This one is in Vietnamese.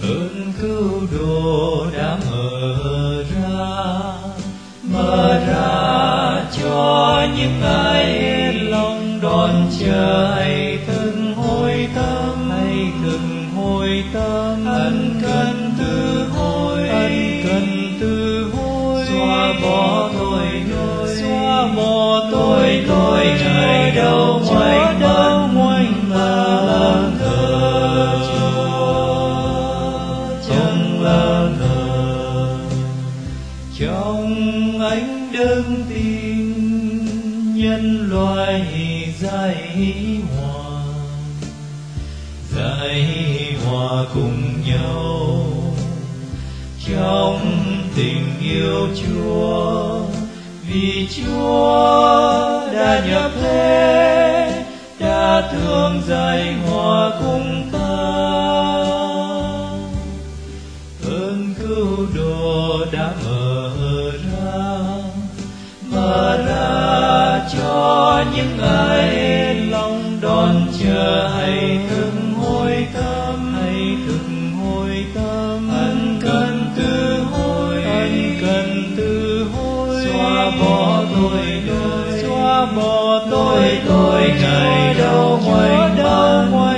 ơn cứu độ đã mở ra cho những ai lòng đón chờ. Hãy từng hồi tâm, ân cần từ hối, xóa bỏ tội lỗi, ngày đâu ngoảnh lần thờ Chúa, trong lần thờ, trong ánh đức tin nhân loại giải hòa cùng nhau trong tình yêu Chúa. Vì Chúa đã nhập thế, đã thương giải hòa cùng ta. Ơn cứu độ đã mở ra cho những ai lòng đón chờ. Hãy từng hồi tâm, ân cần từ hối, xóa bỏ tội lỗi, ngày đâu ngoảnh